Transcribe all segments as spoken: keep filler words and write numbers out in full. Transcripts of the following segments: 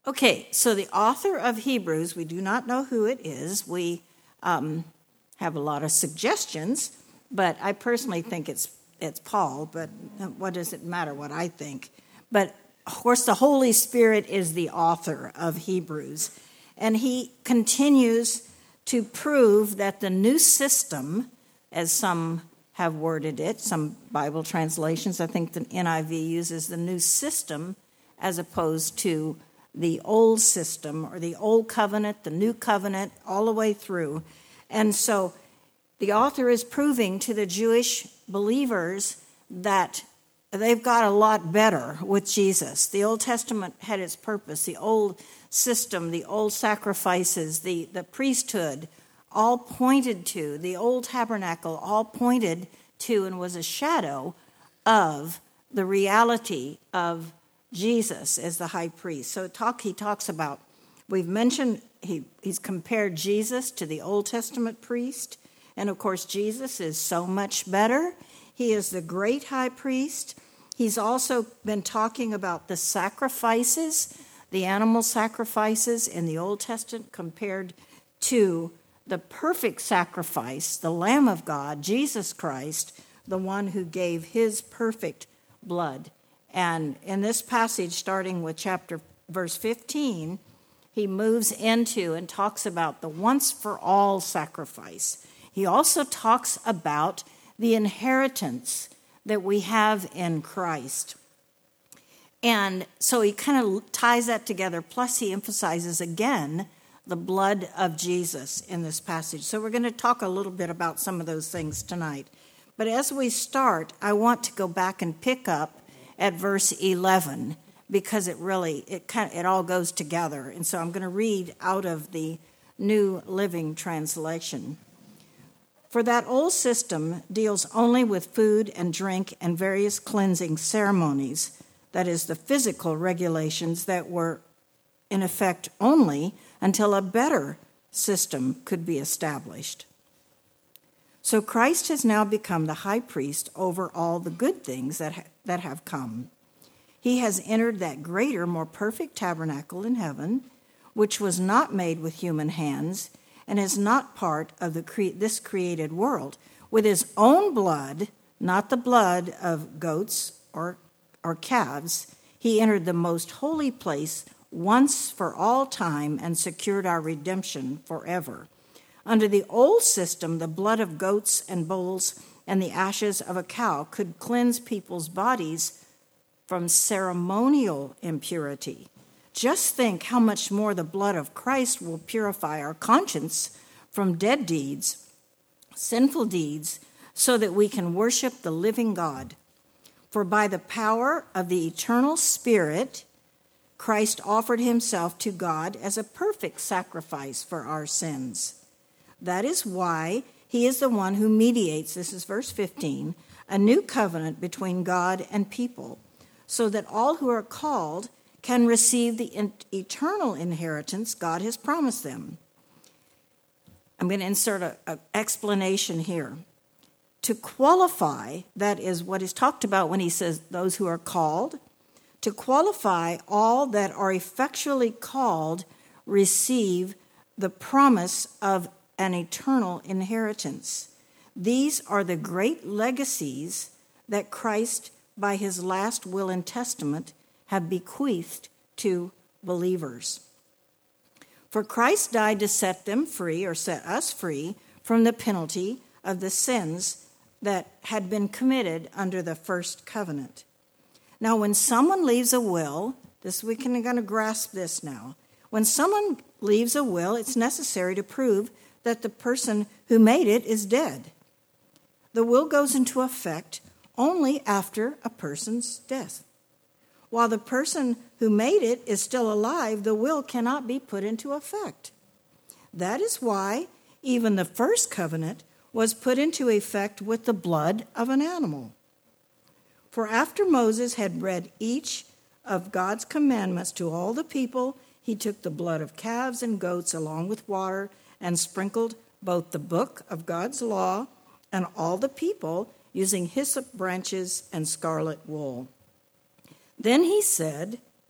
Okay, so the author of Hebrews, we do not know who it is. We um, have a lot of suggestions, but I personally think it's it's Paul, but what does it matter what I think? But, of course, the Holy Spirit is the author of Hebrews, and he continues to prove that the new system, as some have worded it, some Bible translations, I think the N I V uses the new system as opposed to the old system or the old covenant, the new covenant, all the way through. And so the author is proving to the Jewish believers that they've got a lot better with Jesus. The Old Testament had its purpose. The old system, the old sacrifices, the, the priesthood, all pointed to, the old tabernacle, all pointed to and was a shadow of the reality of Jesus as the high priest. So talk, he talks about, we've mentioned, he, he's compared Jesus to the Old Testament priest. And of course, Jesus is so much better. He is the great high priest. He's also been talking about the sacrifices, the animal sacrifices in the Old Testament compared to the perfect sacrifice, the Lamb of God, Jesus Christ, the one who gave his perfect blood. And in this passage, starting with chapter verse fifteen, he moves into and talks about the once-for-all sacrifice. He also talks about the inheritance that we have in Christ. And so he kind of ties that together, plus he emphasizes again the blood of Jesus in this passage. So we're going to talk a little bit about some of those things tonight. But as we start, I want to go back and pick up at verse eleven, because it really, it kind of, it all goes together. And so I'm going to read out of the New Living Translation. For that old system deals only with food and drink and various cleansing ceremonies, that is, the physical regulations that were in effect only until a better system could be established. So Christ has now become the high priest over all the good things that ha- that have come. He has entered that greater, more perfect tabernacle in heaven, which was not made with human hands and is not part of the cre- this created world. With his own blood, not the blood of goats or, or calves, he entered the most holy place once for all time and secured our redemption forever. Under the old system, the blood of goats and bulls and the ashes of a cow could cleanse people's bodies from ceremonial impurity. Just think how much more the blood of Christ will purify our conscience from dead deeds, sinful deeds, so that we can worship the living God. For by the power of the eternal Spirit, Christ offered himself to God as a perfect sacrifice for our sins. That is why he is the one who mediates, this is verse fifteen, a new covenant between God and people, so that all who are called can receive the in- eternal inheritance God has promised them. I'm going to insert an explanation here. To qualify, that is what is talked about when he says those who are called, to qualify all that are effectually called receive the promise of an eternal inheritance. These are the great legacies that Christ, by his last will and testament, have bequeathed to believers. For Christ died to set them free, or set us free, from the penalty of the sins that had been committed under the first covenant. Now, when someone leaves a will, this we can kind of grasp this now. When someone leaves a will, it's necessary to prove that the person who made it is dead. The will goes into effect only after a person's death. While the person who made it is still alive, the will cannot be put into effect. That is why even the first covenant was put into effect with the blood of an animal. For after Moses had read each of God's commandments to all the people, he took the blood of calves and goats along with water and sprinkled both the book of God's law and all the people using hyssop branches and scarlet wool. Then he said,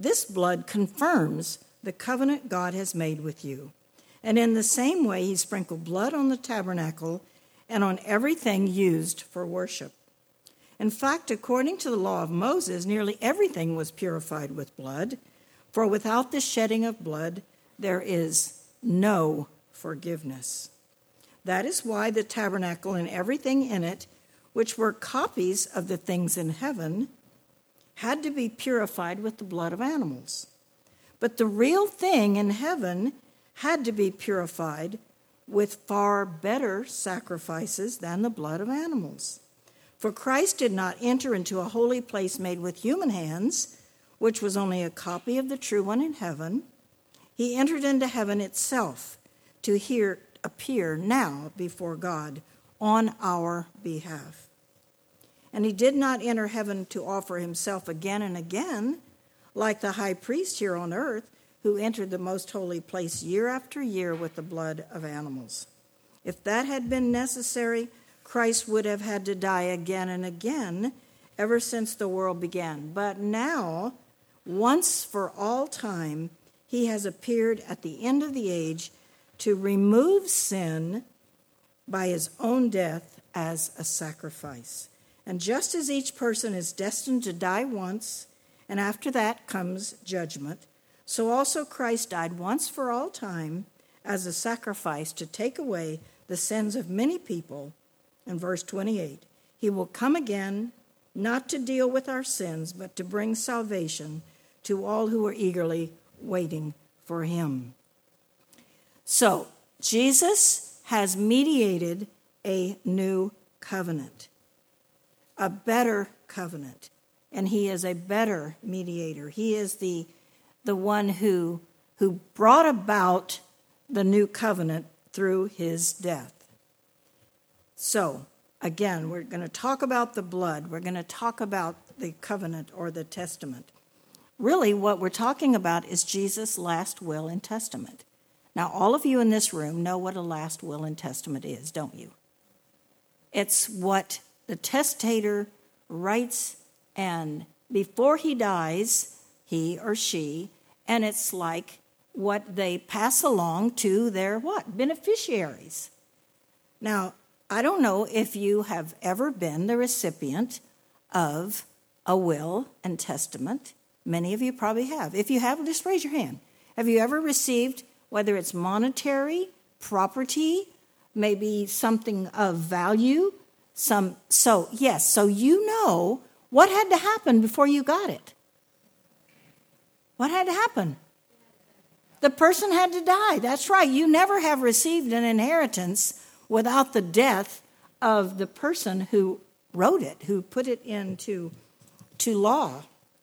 this blood confirms the covenant God has made with you. And in the same way, he sprinkled blood on the tabernacle and on everything used for worship. In fact, according to the law of Moses, nearly everything was purified with blood, for without the shedding of blood, there is no forgiveness. That is why the tabernacle and everything in it, which were copies of the things in heaven, had to be purified with the blood of animals. But the real thing in heaven had to be purified with far better sacrifices than the blood of animals. For Christ did not enter into a holy place made with human hands, which was only a copy of the true one in heaven. He entered into heaven itself to hear, appear now before God on our behalf. And he did not enter heaven to offer himself again and again, like the high priest here on earth, who entered the most holy place year after year with the blood of animals. If that had been necessary, Christ would have had to die again and again ever since the world began. But now, once for all time, he has appeared at the end of the age to remove sin by his own death as a sacrifice. And just as each person is destined to die once, and after that comes judgment, so also Christ died once for all time as a sacrifice to take away the sins of many people. In verse twenty-eight, he will come again, not to deal with our sins, but to bring salvation to all who are eagerly waiting for him. So, Jesus has mediated a new covenant, a better covenant, and he is a better mediator. He is the, the one who, who brought about the new covenant through his death. So, again, we're going to talk about the blood. We're going to talk about the covenant or the testament. Really, what we're talking about is Jesus' last will and testament. Now, all of you in this room know what a last will and testament is, don't you? It's what the testator writes, and before he dies, he or she, and it's like what they pass along to their what? Beneficiaries. Now, I don't know if you have ever been the recipient of a will and testament. Many of you probably have. If you have, just raise your hand. Have you ever received, whether it's monetary, property, maybe something of value, some, so yes, so you know what had to happen before you got it. What had to happen? The person had to die. That's right. You never have received an inheritance without the death of the person who wrote it, who put it into to law.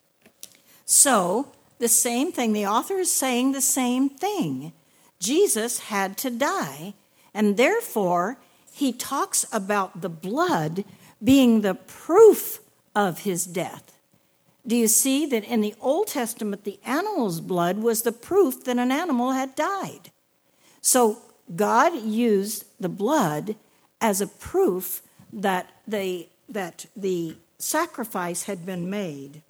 So, the same thing, the author is saying the same thing. Jesus had to die, and therefore, he talks about the blood being the proof of his death. Do you see that in the Old Testament, the animal's blood was the proof that an animal had died? So, God used the blood as a proof that the, that the sacrifice had been made.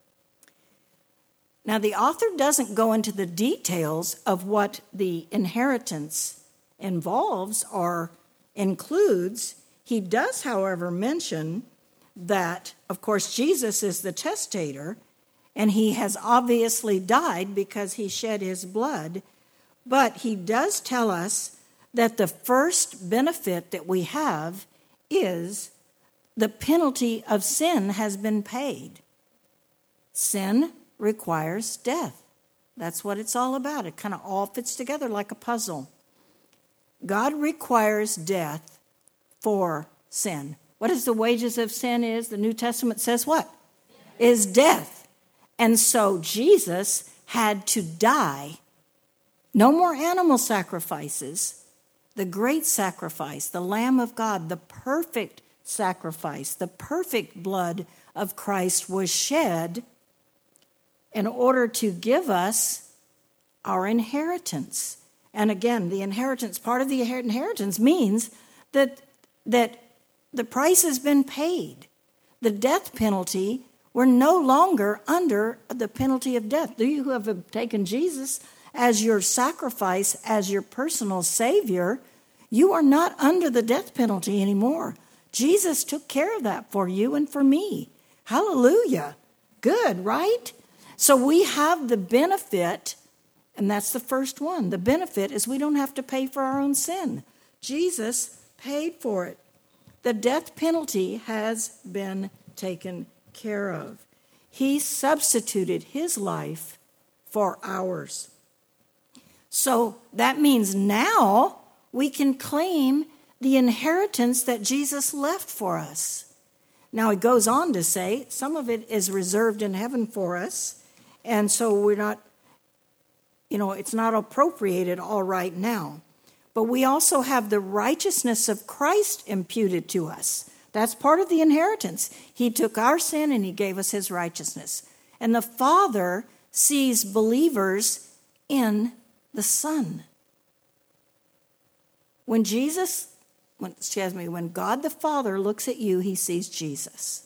Now, the author doesn't go into the details of what the inheritance involves or includes. He does, however, mention that, of course, Jesus is the testator, and he has obviously died because he shed his blood. But he does tell us that the first benefit that we have is the penalty of sin has been paid. Sin requires death. That's what it's all about. It kind of all fits together like a puzzle. God requires death for sin. What is the wages of sin is? The New Testament says what? Is death. And so Jesus had to die. No more animal sacrifices. The great sacrifice, the Lamb of God, the perfect sacrifice, the perfect blood of Christ was shed in order to give us our inheritance. And again, the inheritance, part of the inheritance means that, that the price has been paid. The death penalty We're no longer under the penalty of death. You who have taken Jesus as your sacrifice, as your personal Savior, you are not under the death penalty anymore. Jesus took care of that for you and for me. Hallelujah. Good, right? So we have the benefit, and that's the first one. The benefit is we don't have to pay for our own sin. Jesus paid for it. The death penalty has been taken care of. He substituted his life for ours. So that means now we can claim the inheritance that Jesus left for us. Now it goes on to say some of it is reserved in heaven for us, and so we're not, you know, it's not appropriated all right now. But we also have the righteousness of Christ imputed to us. That's part of the inheritance. He took our sin and he gave us his righteousness. And the Father sees believers in the Son. When Jesus, when, excuse me, when God the Father looks at you, he sees Jesus.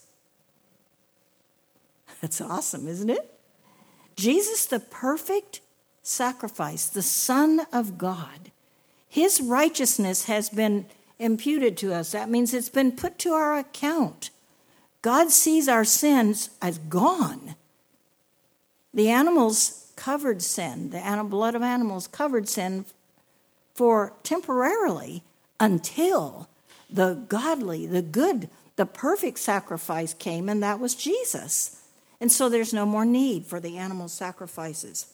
That's awesome, isn't it? Jesus, the perfect sacrifice, the Son of God. His righteousness has been imputed to us. That means it's been put to our account. God sees our sins as gone. The animals covered sin. The animal, blood of animals covered sin for temporarily until the godly, the good, the perfect sacrifice came, and that was Jesus. And so there's no more need for the animal sacrifices.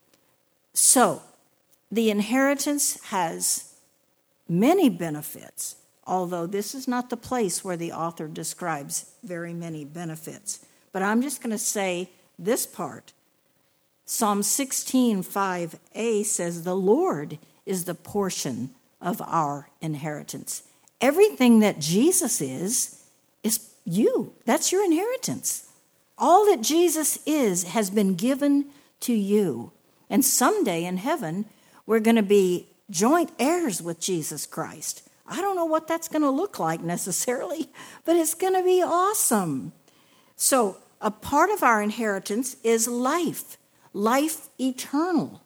So the inheritance has many benefits, although this is not the place where the author describes very many benefits. But I'm just going to say this part. Psalm sixteen, five a says, "The Lord is the portion of our inheritance." Everything that Jesus is, is you. That's your inheritance. All that Jesus is has been given to you. And someday in heaven, we're going to be joint heirs with Jesus Christ. I don't know what that's going to look like necessarily, but it's going to be awesome. So a part of our inheritance is life, life eternal.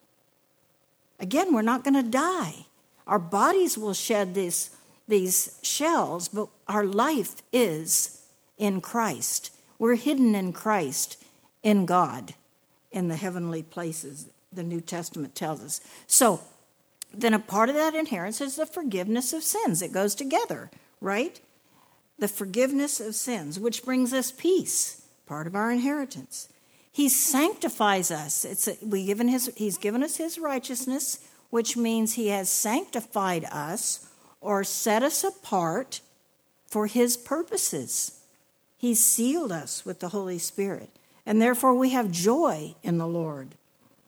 Again, we're not going to die. Our bodies will shed this, these shells, but our life is in Christ. We're hidden in Christ, in God, in the heavenly places, the New Testament tells us. So then a part of that inheritance is the forgiveness of sins. It goes together, right? The forgiveness of sins, which brings us peace, part of our inheritance. He sanctifies us. It's a, we given his, he's given us his righteousness, which means he has sanctified us or set us apart for his purposes. He's sealed us with the Holy Spirit, and therefore we have joy in the Lord.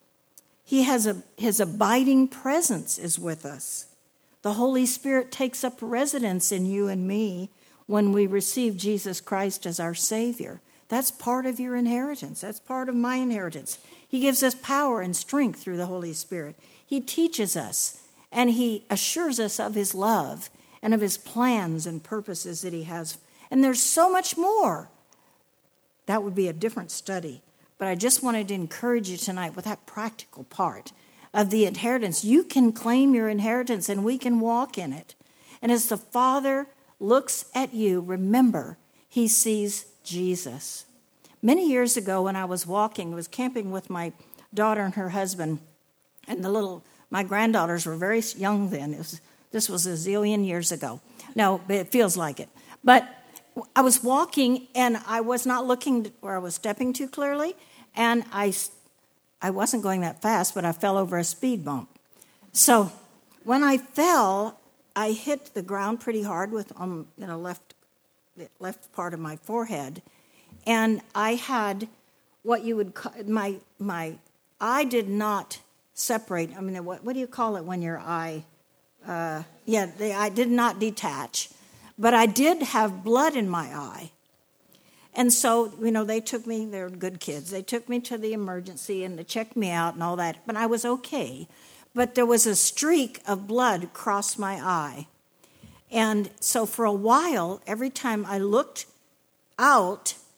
He has a, his abiding presence is with us. The Holy Spirit takes up residence in you and me when we receive Jesus Christ as our Savior. That's part of your inheritance. That's part of my inheritance. He gives us power and strength through the Holy Spirit. He teaches us, and he assures us of his love and of his plans and purposes that he has. And there's so much more. That would be a different study. But I just wanted to encourage you tonight with that practical part of the inheritance. You can claim your inheritance and we can walk in it. And as the Father looks at you, remember, he sees Jesus. Many years ago when I was walking, I was camping with my daughter and her husband, and the little, my granddaughters were very young then. It was, this was a zillion years ago. No, but it feels like it. But I was walking, and I was not looking where I was stepping too clearly, and I, I wasn't going that fast, but I fell over a speed bump. So when I fell, I hit the ground pretty hard with um, you know, left, the left part of my forehead, and I had what you would call, my my eye did not separate. I mean, what, what do you call it when your eye, uh, yeah, the eye did not detach. But I did have blood in my eye. And so, you know, they took me, they're good kids, they took me to the emergency and they checked me out and all that, but I was okay. But there was a streak of blood across my eye. And so for a while, every time I looked out,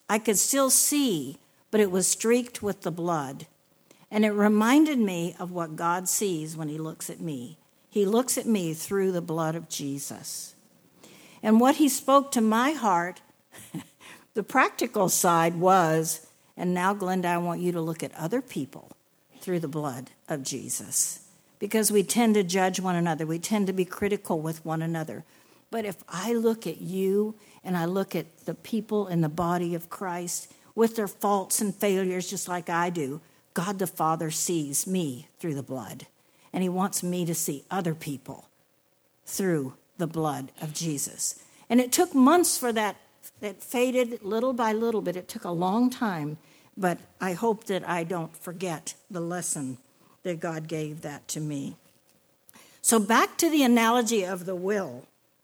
I could still see, but it was streaked with the blood. And it reminded me of what God sees when he looks at me. He looks at me through the blood of Jesus. And what he spoke to my heart, the practical side was, and now, Glenda, I want you to look at other people through the blood of Jesus. Because we tend to judge one another. We tend to be critical with one another. But if I look at you and I look at the people in the body of Christ with their faults and failures just like I do, God the Father sees me through the blood. And he wants me to see other people through the blood of Jesus. And it took months for that. That faded little by little, but it took a long time. But I hope that I don't forget the lesson that God gave that to me. So back to the analogy of the will.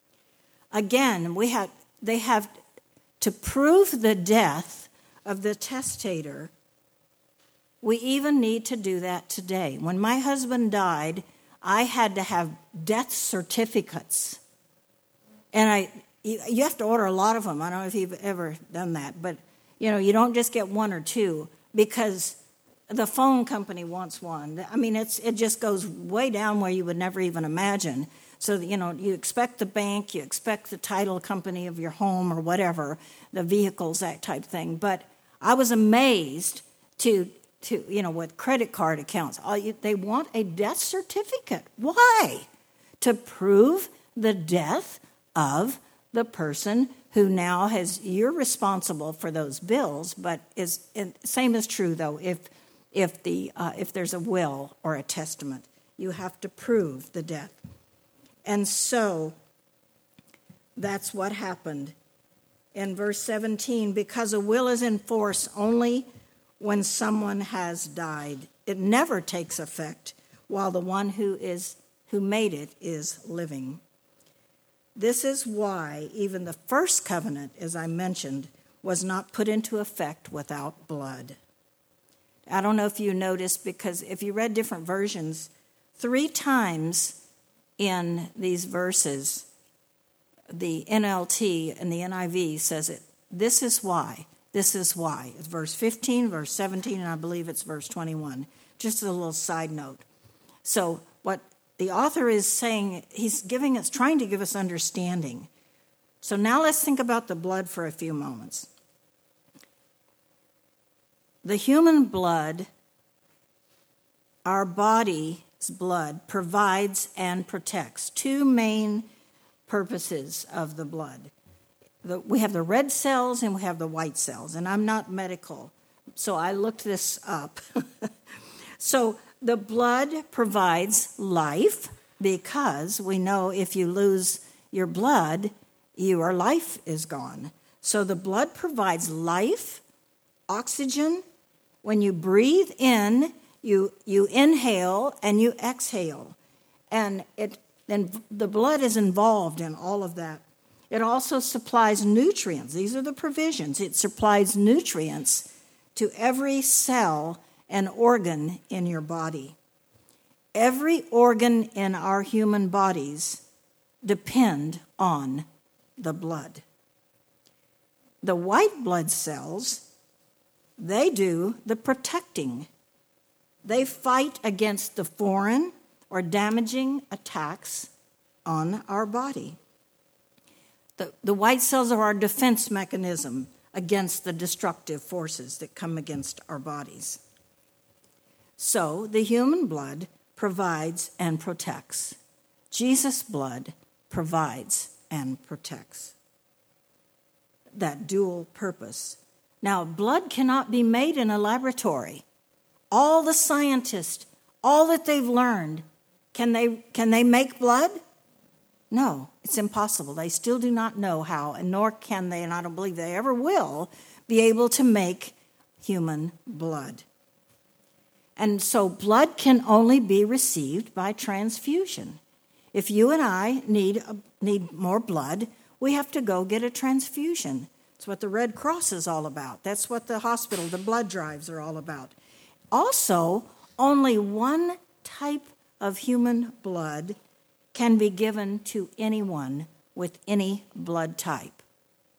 Again, we have they have to prove the death of the testator. We even need to do that today. When my husband died, I had to have death certificates. And I you have to order a lot of them. I don't know if you've ever done that, but you know, you don't just get one or two because the phone company wants one. I mean, it's it just goes way down where you would never even imagine. So, you know, you expect the bank, you expect the title company of your home or whatever, the vehicles, that type thing. But I was amazed to, to you know, with credit card accounts, all you, they want a death certificate. Why? To prove the death of the person who now has, you're responsible for those bills, but is same is true though if if the uh, if there's a will or a testament, you have to prove the death. And so that's what happened in verse seventeen, because a will is in force only when someone has died. It never takes effect while the one who is who made it is living. This is why even the first covenant, as I mentioned, was not put into effect without blood. I don't know if you noticed, because if you read different versions, three times in these verses, the N L T and the N I V says it. This is why. This is why. It's verse fifteen, verse seventeen, and I believe it's verse twenty-one. Just a little side note. So what the author is saying, he's giving us, trying to give us understanding. So now let's think about the blood for a few moments. The human blood, our body's blood, provides and protects. Two main purposes of the blood. The, we have the red cells and we have the white cells. And I'm not medical, so I looked this up. So the blood provides life, because we know if you lose your blood, your life is gone. So the blood provides life, oxygen. When you breathe in, you you inhale and you exhale. And it then the blood is involved in all of that. It also supplies nutrients. These are the provisions. It supplies nutrients to every cell and organ in your body. Every organ in our human bodies depend on the blood. The white blood cells, they do the protecting. They fight against the foreign or damaging attacks on our body. The, the white cells are our defense mechanism against the destructive forces that come against our bodies. So the human blood provides and protects. Jesus' blood provides and protects. That dual purpose. Now, blood cannot be made in a laboratory. All the scientists, all that they've learned, can they can they make blood? No, it's impossible. They still do not know how, and nor can they, and I don't believe they ever will, be able to make human blood. And so blood can only be received by transfusion. If you and I need need more blood, we have to go get a transfusion. That's what the Red Cross is all about. That's what the hospital, the blood drives are all about. Also, only one type of human blood can be given to anyone with any blood type.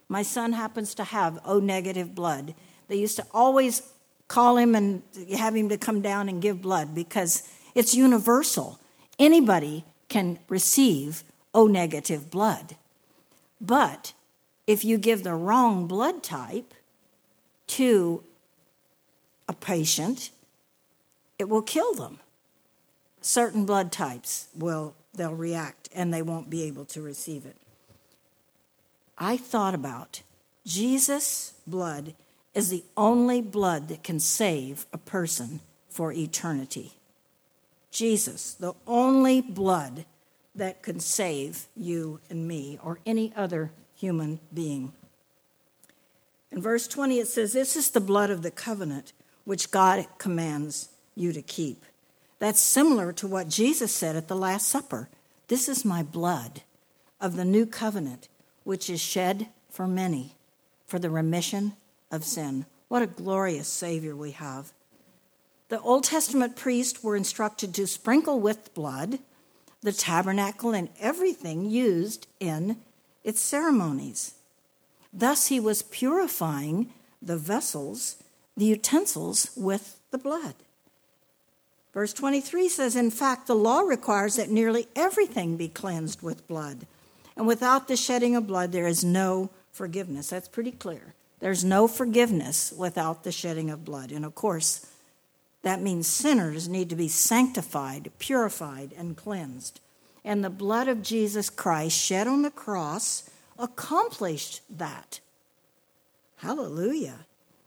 My son happens to have O negative blood. They used to always call him and have him to come down and give blood because it's universal. Anybody can receive O negative blood. But if you give the wrong blood type to a patient, it will kill them. Certain blood types will, they'll react and they won't be able to receive it. I thought about Jesus' blood is the only blood that can save a person for eternity. Jesus, the only blood that can save you and me or any other human being. In verse twenty, it says, "This is the blood of the covenant which God commands you to keep." That's similar to what Jesus said at the Last Supper. This is my blood of the new covenant, which is shed for many for the remission of sin. What a glorious Savior we have. The Old Testament priests were instructed to sprinkle with blood the tabernacle and everything used in its ceremonies. Thus he was purifying the vessels, the utensils, with the blood. Verse twenty-three says, "In fact, the law requires that nearly everything be cleansed with blood. And without the shedding of blood, there is no forgiveness." That's pretty clear. There's no forgiveness without the shedding of blood. And of course, that means sinners need to be sanctified, purified, and cleansed. And the blood of Jesus Christ shed on the cross accomplished that. Hallelujah.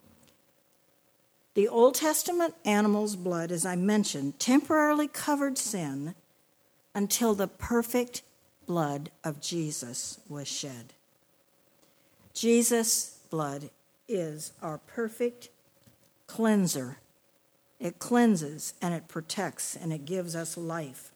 The Old Testament animal's blood, as I mentioned, temporarily covered sin until the perfect blood of Jesus was shed. Jesus' blood is our perfect cleanser. It cleanses and it protects and it gives us life.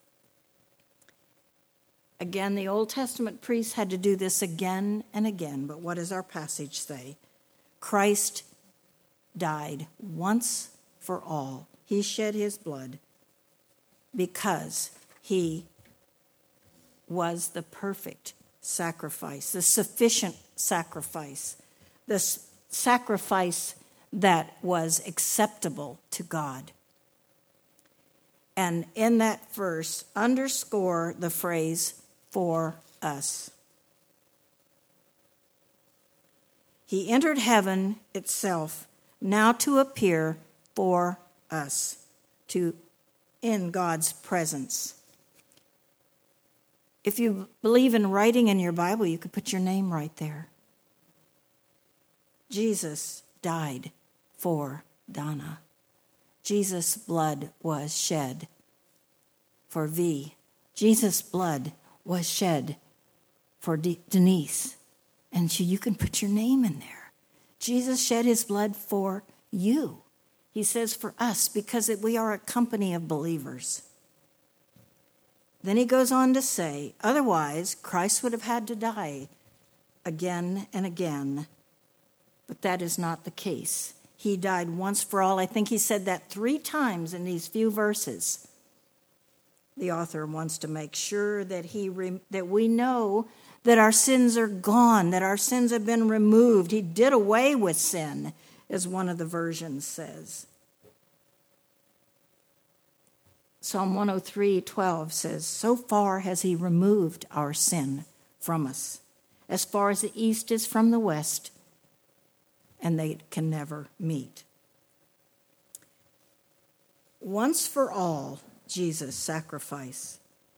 Again, the Old Testament priests had to do this again and again, but what does our passage say? Christ died once for all. He shed his blood because he was the perfect sacrifice, the sufficient sacrifice, the s- sacrifice that was acceptable to God. And in that verse, underscore the phrase, "for us." He entered heaven itself, now to appear for us, to in God's presence. If you believe in writing in your Bible, you could put your name right there. Jesus died for Donna. Jesus' blood was shed for V. Jesus' blood was shed for De- Denise. And so you can put your name in there. Jesus shed his blood for you. He says for us because it, we are a company of believers. Then he goes on to say, otherwise Christ would have had to die again and again. But that is not the case. He died once for all. I think he said that three times in these few verses. The author wants to make sure that he re- that we know that our sins are gone, that our sins have been removed. He did away with sin, as one of the versions says. Psalm one oh three twelve says, so far has he removed our sin from us, as far as the east is from the west, and they can never meet. Once for all, Jesus' sacrifice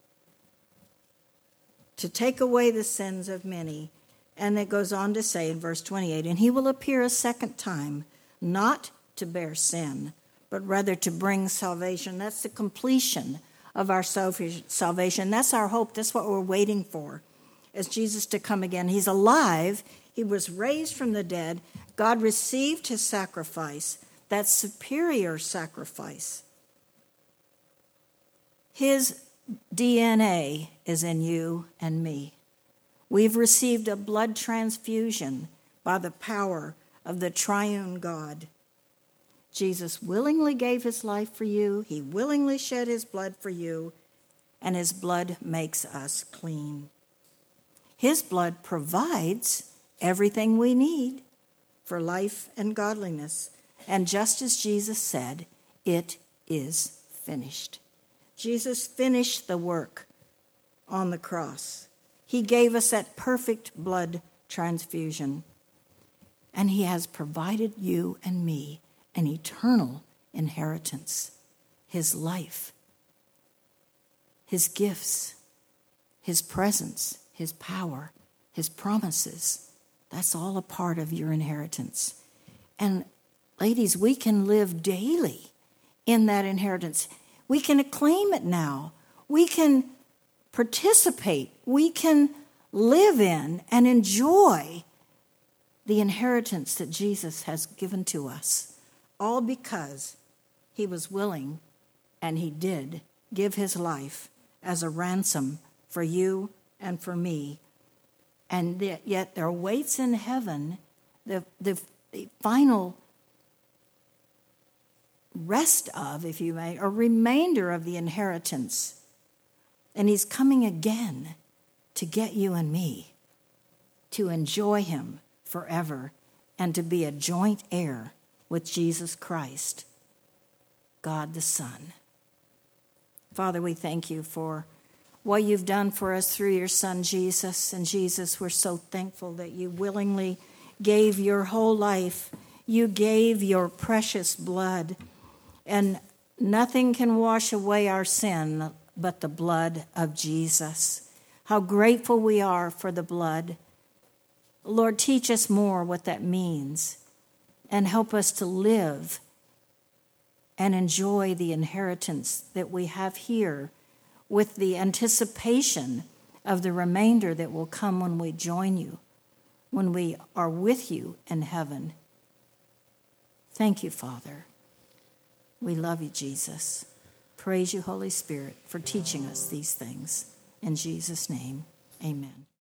to take away the sins of many. And it goes on to say in verse twenty-eight, and he will appear a second time, not to bear sin, but rather to bring salvation. That's the completion of our salvation. That's our hope. That's what we're waiting for, is Jesus to come again. He's alive. He was raised from the dead. God received his sacrifice, that superior sacrifice. His D N A is in you and me. We've received a blood transfusion by the power of the triune God. Jesus willingly gave his life for you. He willingly shed his blood for you, and his blood makes us clean. His blood provides everything we need for life and godliness. And just as Jesus said, it is finished. Jesus finished the work on the cross. He gave us that perfect blood transfusion. And he has provided you and me an eternal inheritance, his life, his gifts, his presence, his power, his promises. That's all a part of your inheritance. And ladies, we can live daily in that inheritance. We can claim it now. We can participate. We can live in and enjoy the inheritance that Jesus has given to us, all because he was willing, and he did, give his life as a ransom for you and for me. And yet there waits in heaven the, the, the final rest of, if you may, a remainder of the inheritance. And he's coming again to get you and me to enjoy him forever and to be a joint heir with Jesus Christ, God the Son. Father, we thank you for what you've done for us through your Son, Jesus. And Jesus, we're so thankful that you willingly gave your whole life. You gave your precious blood. And nothing can wash away our sin but the blood of Jesus. How grateful we are for the blood. Lord, teach us more what that means and help us to live and enjoy the inheritance that we have here with the anticipation of the remainder that will come when we join you, when we are with you in heaven. Thank you, Father. We love you, Jesus. Praise you, Holy Spirit, for teaching us these things. In Jesus' name, amen.